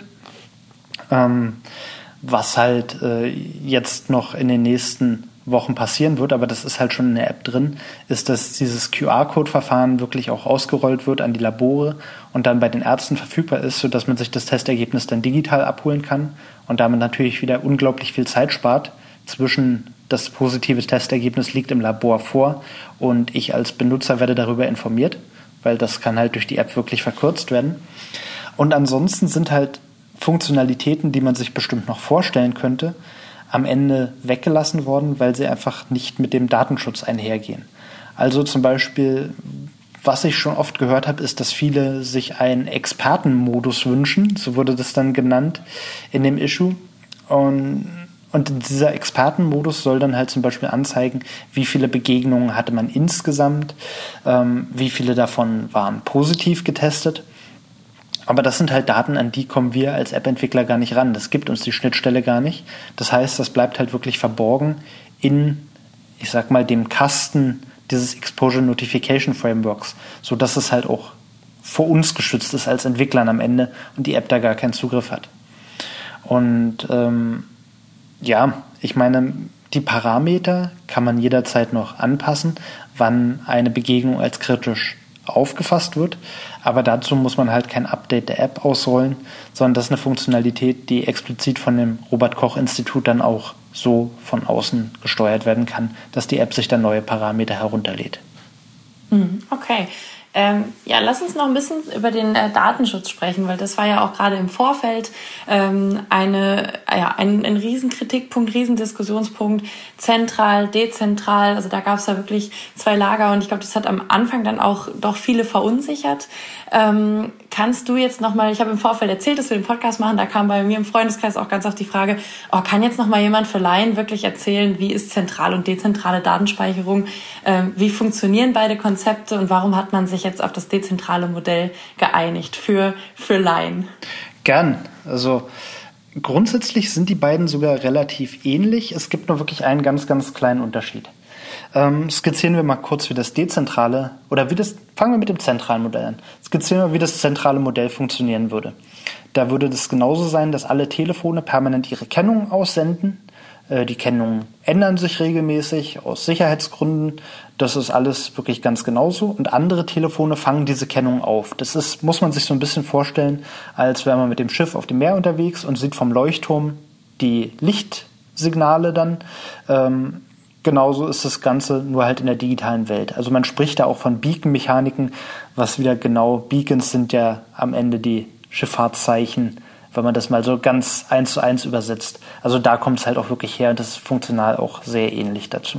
Ähm, was halt äh, jetzt noch in den nächsten Wochen passieren wird, aber das ist halt schon in der App drin, ist, dass dieses Q R-Code-Verfahren wirklich auch ausgerollt wird an die Labore und dann bei den Ärzten verfügbar ist, sodass man sich das Testergebnis dann digital abholen kann und damit natürlich wieder unglaublich viel Zeit spart zwischen das positive Testergebnis liegt im Labor vor und ich als Benutzer werde darüber informiert, weil das kann halt durch die App wirklich verkürzt werden. Und ansonsten sind halt Funktionalitäten, die man sich bestimmt noch vorstellen könnte, am Ende weggelassen worden, weil sie einfach nicht mit dem Datenschutz einhergehen. Also zum Beispiel, was ich schon oft gehört habe, ist, dass viele sich einen Expertenmodus wünschen, so wurde das dann genannt in dem Issue. Und Und dieser Expertenmodus soll dann halt zum Beispiel anzeigen, wie viele Begegnungen hatte man insgesamt, ähm, wie viele davon waren positiv getestet. Aber das sind halt Daten, an die kommen wir als App-Entwickler gar nicht ran. Das gibt uns die Schnittstelle gar nicht. Das heißt, das bleibt halt wirklich verborgen in, ich sag mal, dem Kasten dieses Exposure Notification Frameworks, sodass es halt auch vor uns geschützt ist als Entwicklern am Ende und die App da gar keinen Zugriff hat. Und ähm, ja, ich meine, die Parameter kann man jederzeit noch anpassen, wann eine Begegnung als kritisch aufgefasst wird. Aber dazu muss man halt kein Update der App ausrollen, sondern das ist eine Funktionalität, die explizit von dem Robert-Koch-Institut dann auch so von außen gesteuert werden kann, dass die App sich dann neue Parameter herunterlädt. Okay. Ähm, ja, lass uns noch ein bisschen über den äh, Datenschutz sprechen, weil das war ja auch gerade im Vorfeld ähm, eine, ja, ein, ein Riesenkritikpunkt, Riesendiskussionspunkt, zentral, dezentral. Also da gab es ja wirklich zwei Lager und ich glaube, das hat am Anfang dann auch doch viele verunsichert. Ähm, kannst du jetzt nochmal, ich habe im Vorfeld erzählt, dass wir den Podcast machen, da kam bei mir im Freundeskreis auch ganz oft die Frage, oh, kann jetzt nochmal jemand für Laien wirklich erzählen, wie ist zentrale und dezentrale Datenspeicherung, ähm, wie funktionieren beide Konzepte und warum hat man sich jetzt auf das dezentrale Modell geeinigt für, für Laien? Gern. Also grundsätzlich sind die beiden sogar relativ ähnlich. Es gibt nur wirklich einen ganz, ganz kleinen Unterschied. Ähm, skizzieren wir mal kurz, wie das dezentrale, oder wie das, fangen wir mit dem zentralen Modell an. Skizzieren wir, wie das zentrale Modell funktionieren würde. Da würde das genauso sein, dass alle Telefone permanent ihre Kennungen aussenden. Äh, die Kennungen ändern sich regelmäßig aus Sicherheitsgründen. Das ist alles wirklich ganz genauso. Und andere Telefone fangen diese Kennungen auf. Das ist, muss man sich so ein bisschen vorstellen, als wäre man mit dem Schiff auf dem Meer unterwegs und sieht vom Leuchtturm die Lichtsignale dann. Ähm, Genauso ist das Ganze nur halt in der digitalen Welt. Also man spricht da auch von Beacon-Mechaniken, was wieder genau, Beacons sind ja am Ende die Schifffahrtszeichen, wenn man das mal so ganz eins zu eins übersetzt. Also da kommt es halt auch wirklich her und das ist funktional auch sehr ähnlich dazu.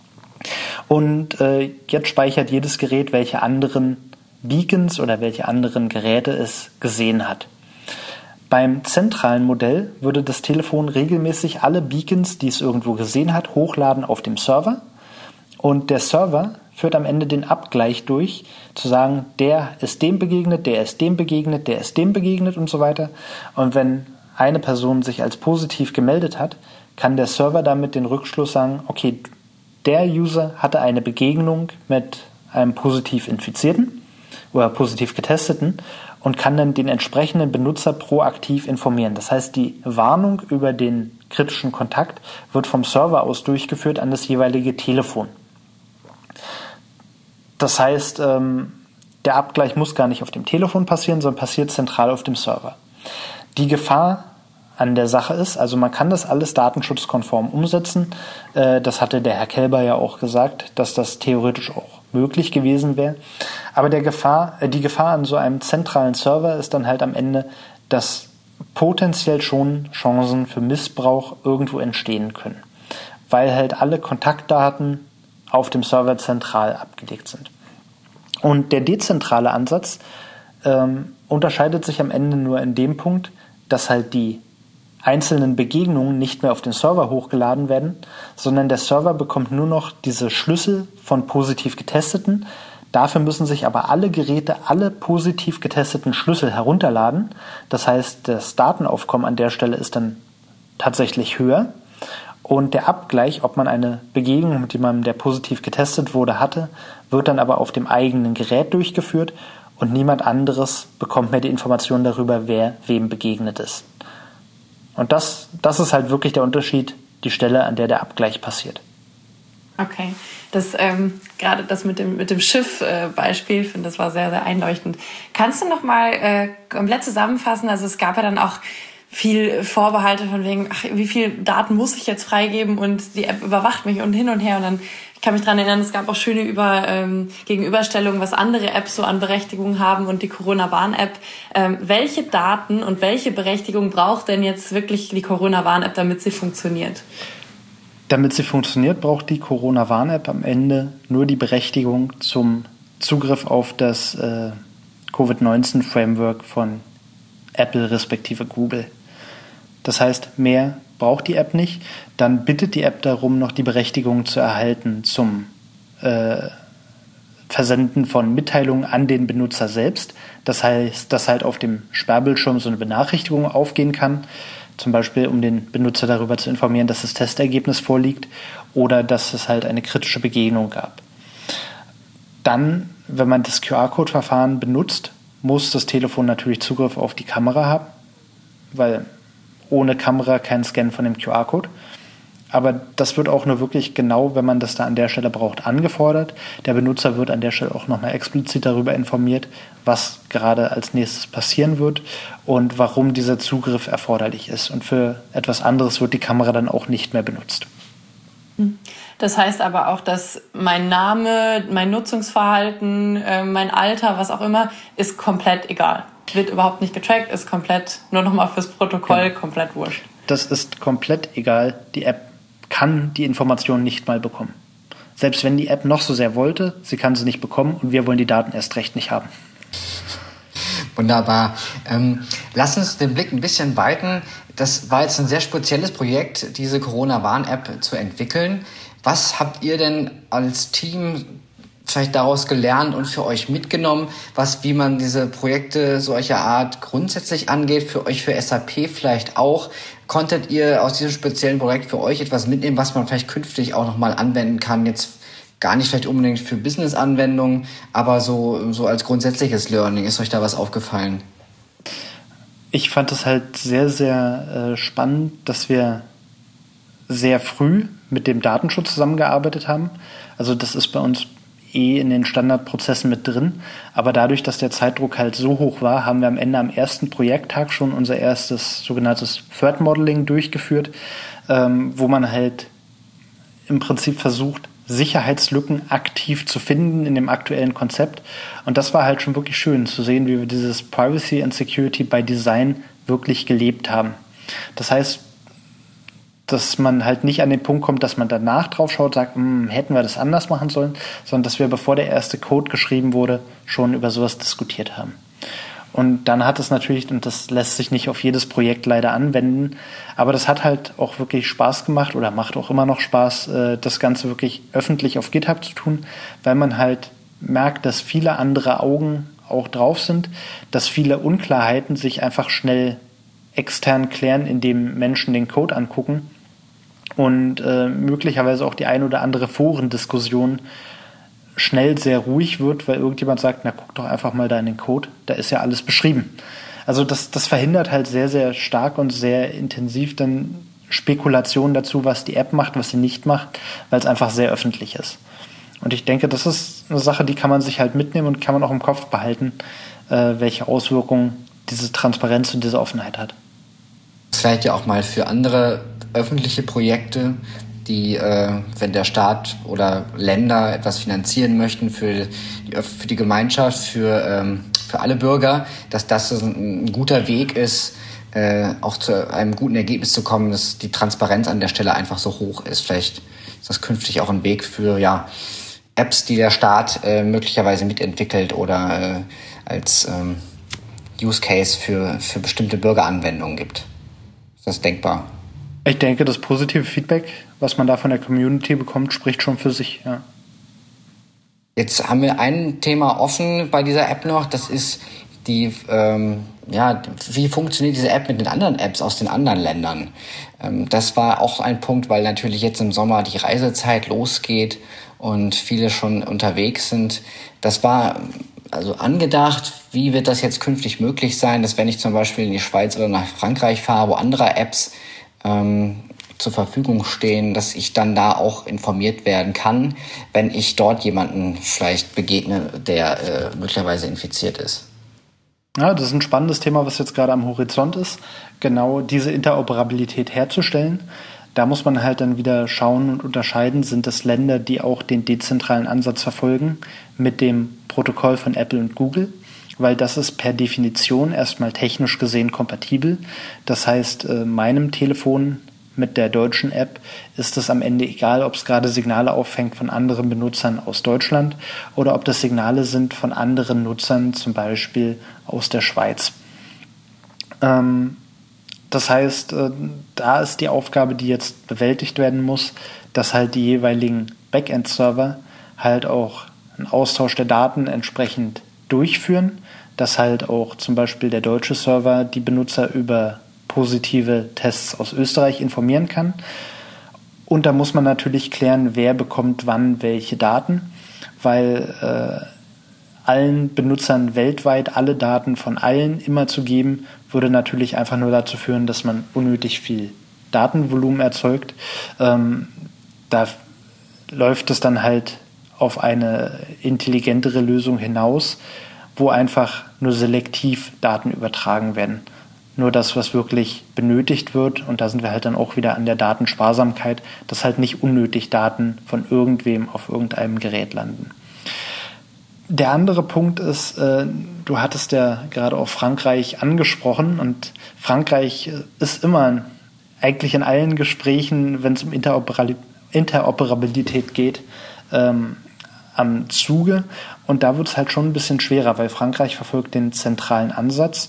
Und äh, jetzt speichert jedes Gerät, welche anderen Beacons oder welche anderen Geräte es gesehen hat. Beim zentralen Modell würde das Telefon regelmäßig alle Beacons, die es irgendwo gesehen hat, hochladen auf dem Server. Und der Server führt am Ende den Abgleich durch, zu sagen, der ist dem begegnet, der ist dem begegnet, der ist dem begegnet und so weiter. Und wenn eine Person sich als positiv gemeldet hat, kann der Server damit den Rückschluss sagen, okay, der User hatte eine Begegnung mit einem positiv Infizierten oder positiv Getesteten und kann dann den entsprechenden Benutzer proaktiv informieren. Das heißt, die Warnung über den kritischen Kontakt wird vom Server aus durchgeführt an das jeweilige Telefon. Das heißt, der Abgleich muss gar nicht auf dem Telefon passieren, sondern passiert zentral auf dem Server. Die Gefahr an der Sache ist, also man kann das alles datenschutzkonform umsetzen. Das hatte der Herr Kelber ja auch gesagt, dass das theoretisch auch möglich gewesen wäre. Aber der Gefahr, die Gefahr an so einem zentralen Server ist dann halt am Ende, dass potenziell schon Chancen für Missbrauch irgendwo entstehen können, weil halt alle Kontaktdaten auf dem Server zentral abgelegt sind. Und der dezentrale Ansatz ähm, unterscheidet sich am Ende nur in dem Punkt, dass halt die einzelnen Begegnungen nicht mehr auf den Server hochgeladen werden, sondern der Server bekommt nur noch diese Schlüssel von positiv Getesteten. Dafür müssen sich aber alle Geräte alle positiv getesteten Schlüssel herunterladen. Das heißt, das Datenaufkommen an der Stelle ist dann tatsächlich höher. Und der Abgleich, ob man eine Begegnung mit jemandem, der positiv getestet wurde, hatte, wird dann aber auf dem eigenen Gerät durchgeführt und niemand anderes bekommt mehr die Information darüber, wer wem begegnet ist. Und das, das ist halt wirklich der Unterschied, die Stelle, an der der Abgleich passiert. Okay, das ähm, gerade das mit dem mit dem Schiff-Beispiel, äh, finde das war sehr sehr einleuchtend. Kannst du noch mal äh, komplett zusammenfassen? Also es gab ja dann auch viel Vorbehalte von wegen, ach, wie viel Daten muss ich jetzt freigeben und die App überwacht mich und hin und her und dann ich kann mich daran erinnern, es gab auch schöne Über, ähm, Gegenüberstellungen, was andere Apps so an Berechtigungen haben und die Corona-Warn-App. Ähm, welche Daten und welche Berechtigung braucht denn jetzt wirklich die Corona-Warn-App, damit sie funktioniert? Damit sie funktioniert, braucht die Corona-Warn-App am Ende nur die Berechtigung zum Zugriff auf das äh, Covid neunzehn Framework von Apple respektive Google. Das heißt, mehr braucht die App nicht. Dann bittet die App darum, noch die Berechtigung zu erhalten zum äh, Versenden von Mitteilungen an den Benutzer selbst. Das heißt, dass halt auf dem Sperrbildschirm so eine Benachrichtigung aufgehen kann, zum Beispiel um den Benutzer darüber zu informieren, dass das Testergebnis vorliegt oder dass es halt eine kritische Begegnung gab. Dann, wenn man das Q R-Code-Verfahren benutzt, muss das Telefon natürlich Zugriff auf die Kamera haben, weil ohne Kamera kein Scan von dem Q R-Code. Aber das wird auch nur wirklich genau, wenn man das da an der Stelle braucht, angefordert. Der Benutzer wird an der Stelle auch nochmal explizit darüber informiert, was gerade als nächstes passieren wird und warum dieser Zugriff erforderlich ist. Und für etwas anderes wird die Kamera dann auch nicht mehr benutzt. Das heißt aber auch, dass mein Name, mein Nutzungsverhalten, mein Alter, was auch immer, ist komplett egal. Wird überhaupt nicht getrackt, ist komplett, nur nochmal fürs Protokoll, ja. komplett wurscht. Das ist komplett egal. Die App kann die Informationen nicht mal bekommen. Selbst wenn die App noch so sehr wollte, sie kann sie nicht bekommen und wir wollen die Daten erst recht nicht haben. Wunderbar. Ähm, lass uns den Blick ein bisschen weiten. Das war jetzt ein sehr spezielles Projekt, diese Corona-Warn-App zu entwickeln. Was habt ihr denn als Team vielleicht daraus gelernt und für euch mitgenommen, was, wie man diese Projekte solcher Art grundsätzlich angeht, für euch, für S A P vielleicht auch? Konntet ihr aus diesem speziellen Projekt für euch etwas mitnehmen, was man vielleicht künftig auch nochmal anwenden kann? Jetzt gar nicht vielleicht unbedingt für Business-Anwendungen, aber so, so als grundsätzliches Learning. Ist euch da was aufgefallen? Ich fand es halt sehr, sehr äh, spannend, dass wir sehr früh mit dem Datenschutz zusammengearbeitet haben. Also das ist bei uns eh in den Standardprozessen mit drin. Aber dadurch, dass der Zeitdruck halt so hoch war, haben wir am Ende am ersten Projekttag schon unser erstes sogenanntes Threat Modeling durchgeführt, ähm, wo man halt im Prinzip versucht, Sicherheitslücken aktiv zu finden in dem aktuellen Konzept. Und das war halt schon wirklich schön zu sehen, wie wir dieses Privacy and Security by Design wirklich gelebt haben. Das heißt, dass man halt nicht an den Punkt kommt, dass man danach drauf schaut, sagt, hätten wir das anders machen sollen, sondern dass wir, bevor der erste Code geschrieben wurde, schon über sowas diskutiert haben. Und dann hat es natürlich, und das lässt sich nicht auf jedes Projekt leider anwenden, aber das hat halt auch wirklich Spaß gemacht oder macht auch immer noch Spaß, das Ganze wirklich öffentlich auf GitHub zu tun, weil man halt merkt, dass viele andere Augen auch drauf sind, dass viele Unklarheiten sich einfach schnell extern klären, indem Menschen den Code angucken und äh, möglicherweise auch die ein oder andere Forendiskussion schnell sehr ruhig wird, weil irgendjemand sagt, na guck doch einfach mal da in den Code, da ist ja alles beschrieben. Also das, das verhindert halt sehr, sehr stark und sehr intensiv dann Spekulationen dazu, was die App macht, was sie nicht macht, weil es einfach sehr öffentlich ist. Und ich denke, das ist eine Sache, die kann man sich halt mitnehmen und kann man auch im Kopf behalten, äh, welche Auswirkungen diese Transparenz und diese Offenheit hat. Vielleicht ja auch mal für andere öffentliche Projekte, die, äh, wenn der Staat oder Länder etwas finanzieren möchten für die, für die Gemeinschaft, für, ähm, für alle Bürger, dass das ein, ein guter Weg ist, äh, auch zu einem guten Ergebnis zu kommen, dass die Transparenz an der Stelle einfach so hoch ist. Vielleicht ist das künftig auch ein Weg für ja, Apps, die der Staat äh, möglicherweise mitentwickelt oder äh, als ähm, Use Case für, für bestimmte Bürgeranwendungen gibt. Ist das denkbar? Ich denke, das positive Feedback, was man da von der Community bekommt, spricht schon für sich. Ja. Jetzt haben wir ein Thema offen bei dieser App noch. Das ist die, ähm, ja, wie funktioniert diese App mit den anderen Apps aus den anderen Ländern? Ähm, das war auch ein Punkt, weil natürlich jetzt im Sommer die Reisezeit losgeht und viele schon unterwegs sind. Das war also angedacht. Wie wird das jetzt künftig möglich sein, dass wenn ich zum Beispiel in die Schweiz oder nach Frankreich fahre, wo andere Apps ähm, zur Verfügung stehen, dass ich dann da auch informiert werden kann, wenn ich dort jemanden vielleicht begegne, der äh, möglicherweise infiziert ist? Ja, das ist ein spannendes Thema, was jetzt gerade am Horizont ist, genau diese Interoperabilität herzustellen. Da muss man halt dann wieder schauen und unterscheiden, sind das Länder, die auch den dezentralen Ansatz verfolgen mit dem Protokoll von Apple und Google, weil das ist per Definition erstmal technisch gesehen kompatibel. Das heißt, meinem Telefon mit der deutschen App ist es am Ende egal, ob es gerade Signale auffängt von anderen Benutzern aus Deutschland oder ob das Signale sind von anderen Nutzern, zum Beispiel aus der Schweiz. Ähm, das heißt, äh, da ist die Aufgabe, die jetzt bewältigt werden muss, dass halt die jeweiligen Backend-Server halt auch einen Austausch der Daten entsprechend durchführen, dass halt auch zum Beispiel der deutsche Server die Benutzer über positive Tests aus Österreich informieren kann. Und da muss man natürlich klären, wer bekommt wann welche Daten, weil äh, allen Benutzern weltweit alle Daten von allen immer zu geben, würde natürlich einfach nur dazu führen, dass man unnötig viel Datenvolumen erzeugt. Ähm, da läuft es dann halt auf eine intelligentere Lösung hinaus, wo einfach nur selektiv Daten übertragen werden. nur das, was wirklich benötigt wird. Und da sind wir halt dann auch wieder an der Datensparsamkeit, dass halt nicht unnötig Daten von irgendwem auf irgendeinem Gerät landen. Der andere Punkt ist, äh, du hattest ja gerade auch Frankreich angesprochen und Frankreich ist immer eigentlich in allen Gesprächen, wenn es um Interoperabilität geht, ähm, am Zuge. Und da wird es halt schon ein bisschen schwerer, weil Frankreich verfolgt den zentralen Ansatz.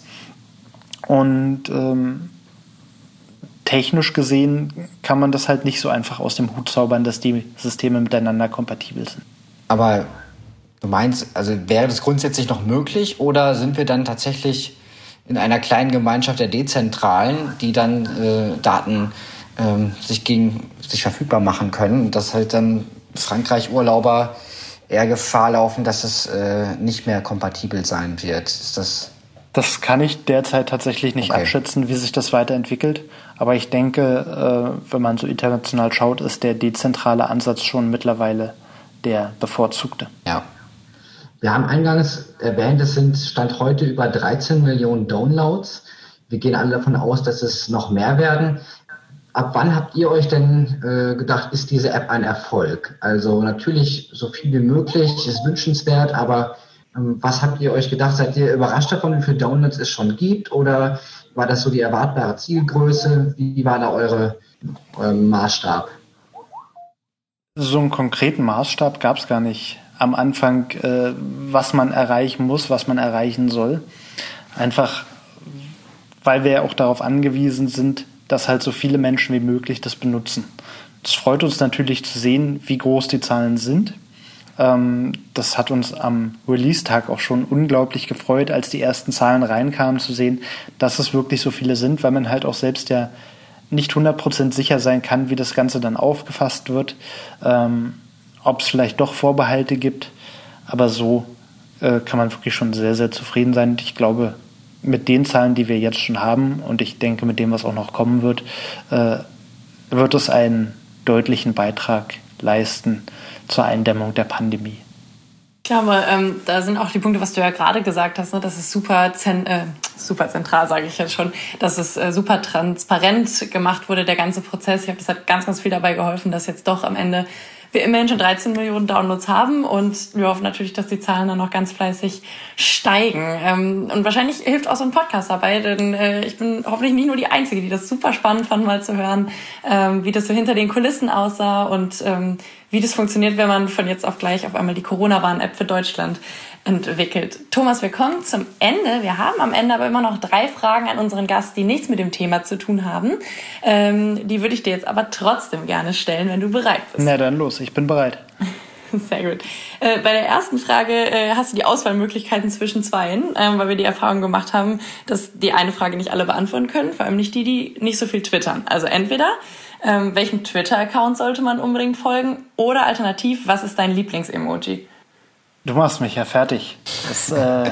Und ähm, technisch gesehen kann man das halt nicht so einfach aus dem Hut zaubern, dass die Systeme miteinander kompatibel sind. Aber du meinst, also wäre das grundsätzlich noch möglich oder sind wir dann tatsächlich in einer kleinen Gemeinschaft der Dezentralen, die dann äh, Daten ähm, sich gegen sich verfügbar machen können, dass halt dann Frankreich-Urlauber eher Gefahr laufen, dass es äh, nicht mehr kompatibel sein wird? Ist das Das kann ich derzeit tatsächlich nicht okay. abschätzen, wie sich das weiterentwickelt. Aber ich denke, äh, wenn man so international schaut, ist der dezentrale Ansatz schon mittlerweile der bevorzugte. Ja. Wir haben eingangs erwähnt, es sind Stand heute über dreizehn Millionen Downloads. Wir gehen alle davon aus, dass es noch mehr werden. Ab wann habt ihr euch denn äh, gedacht, ist diese App ein Erfolg? Also natürlich so viel wie möglich, ist wünschenswert, aber ähm, was habt ihr euch gedacht? Seid ihr überrascht davon, wie viele Downloads es schon gibt? Oder war das so die erwartbare Zielgröße? Wie war da eure, euer Maßstab? So einen konkreten Maßstab gab es gar nicht am Anfang, äh, was man erreichen muss, was man erreichen soll. Einfach, weil wir ja auch darauf angewiesen sind, dass halt so viele Menschen wie möglich das benutzen. Das freut uns natürlich zu sehen, wie groß die Zahlen sind. Ähm, das hat uns am Release-Tag auch schon unglaublich gefreut, als die ersten Zahlen reinkamen, zu sehen, dass es wirklich so viele sind, weil man halt auch selbst ja nicht hundert Prozent sicher sein kann, wie das Ganze dann aufgefasst wird, ähm, ob es vielleicht doch Vorbehalte gibt. Aber so äh, kann man wirklich schon sehr, sehr zufrieden sein. Und ich glaube, mit den Zahlen, die wir jetzt schon haben, und ich denke, mit dem, was auch noch kommen wird, äh, wird es einen deutlichen Beitrag leisten zur Eindämmung der Pandemie. Ich glaube, ähm, da sind auch die Punkte, was du ja gerade gesagt hast, ne, dass es super, zen- äh, super zentral, sage ich jetzt schon, dass es äh, super transparent gemacht wurde, der ganze Prozess. Ich glaube, das hat ganz, ganz viel dabei geholfen, dass jetzt doch am Ende wir immerhin schon dreizehn Millionen Downloads haben und wir hoffen natürlich, dass die Zahlen dann noch ganz fleißig steigen. Ähm, und wahrscheinlich hilft auch so ein Podcast dabei, denn äh, ich bin hoffentlich nicht nur die Einzige, die das super spannend fand, mal zu hören, ähm, wie das so hinter den Kulissen aussah und ähm, wie das funktioniert, wenn man von jetzt auf gleich auf einmal die Corona-Warn-App für Deutschland entwickelt. Thomas, wir kommen zum Ende. Wir haben am Ende aber immer noch drei Fragen an unseren Gast, die nichts mit dem Thema zu tun haben. Ähm, die würde ich dir jetzt aber trotzdem gerne stellen, wenn du bereit bist. Na dann los, ich bin bereit. Sehr gut. Äh, bei der ersten Frage äh, hast du die Auswahlmöglichkeiten zwischen zweien, äh, weil wir die Erfahrung gemacht haben, dass die eine Frage nicht alle beantworten können, vor allem nicht die, die nicht so viel twittern. Also entweder, ähm, welchem Twitter-Account sollte man unbedingt folgen oder alternativ, was ist dein Lieblings-Emoji? Du machst mich ja fertig. Das, äh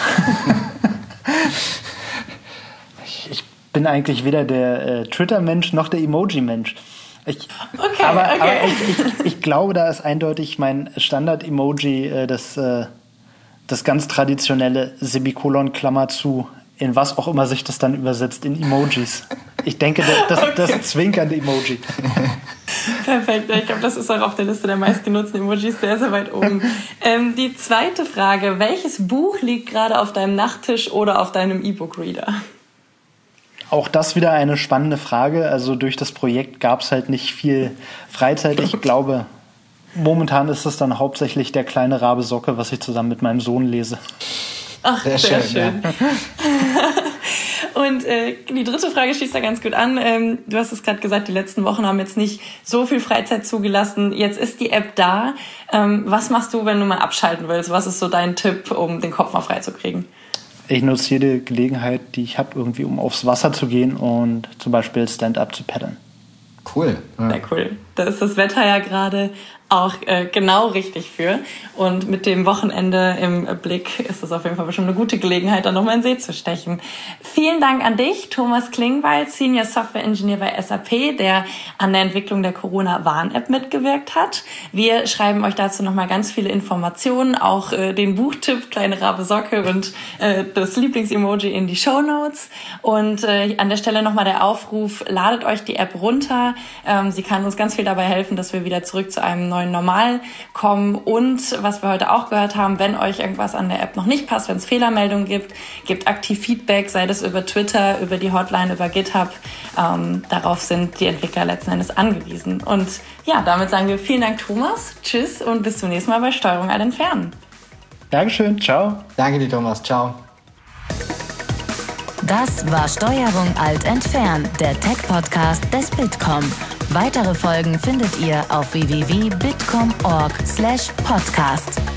ich, ich bin eigentlich weder der äh, Twitter-Mensch noch der Emoji-Mensch. Ich, okay, aber okay. aber ich, ich, ich glaube, da ist eindeutig mein Standard-Emoji äh, das, äh, das ganz traditionelle Semikolon, Klammer zu, in was auch immer sich das dann übersetzt, in Emojis. Ich denke, das, okay. das zwinkernde Emoji. Perfekt, ich glaube, das ist auch auf der Liste der meistgenutzten Emojis sehr, sehr weit oben. Ähm, die zweite Frage, welches Buch liegt gerade auf deinem Nachttisch oder auf deinem E-Book-Reader? Auch das wieder eine spannende Frage. Also durch das Projekt gab es halt nicht viel Freizeit. Ich glaube, momentan ist es dann hauptsächlich der kleine Rabe Socke, was ich zusammen mit meinem Sohn lese. Ach, sehr, sehr schön. schön. Ja. Und äh, die dritte Frage schließt da ganz gut an. Ähm, du hast es gerade gesagt, die letzten Wochen haben jetzt nicht so viel Freizeit zugelassen. Jetzt ist die App da. Ähm, was machst du, wenn du mal abschalten willst? Was ist so dein Tipp, um den Kopf mal frei zu kriegen? Ich nutze jede Gelegenheit, die ich habe, irgendwie, um aufs Wasser zu gehen und zum Beispiel Stand-up zu paddeln. Cool. Ja. Sehr cool. Da ist das Wetter ja gerade auch äh, genau richtig für. Und mit dem Wochenende im Blick ist es auf jeden Fall schon eine gute Gelegenheit, da nochmal in den See zu stechen. Vielen Dank an dich, Thomas Klingbeil, Senior Software Engineer bei S A P, der an der Entwicklung der Corona-Warn-App mitgewirkt hat. Wir schreiben euch dazu nochmal ganz viele Informationen, auch äh, den Buchtipp, kleine Rabe Socke und äh, das Lieblings-Emoji in die Shownotes. Und äh, an der Stelle nochmal der Aufruf, ladet euch die App runter. Ähm, sie kann uns ganz viel dabei helfen, dass wir wieder zurück zu einem neuen Normal kommen. Und was wir heute auch gehört haben, wenn euch irgendwas an der App noch nicht passt, wenn es Fehlermeldungen gibt, gebt aktiv Feedback, sei das über Twitter, über die Hotline, über GitHub. Ähm, darauf sind die Entwickler letzten Endes angewiesen. Und ja, damit sagen wir vielen Dank, Thomas. Tschüss und bis zum nächsten Mal bei Steuerung Alt Entfernen. Dankeschön, ciao. Danke dir, Thomas, ciao. Das war Steuerung Alt Entfernen, der Tech-Podcast des Bitkom. Weitere Folgen findet ihr auf w w w punkt bitkom punkt org slash podcast.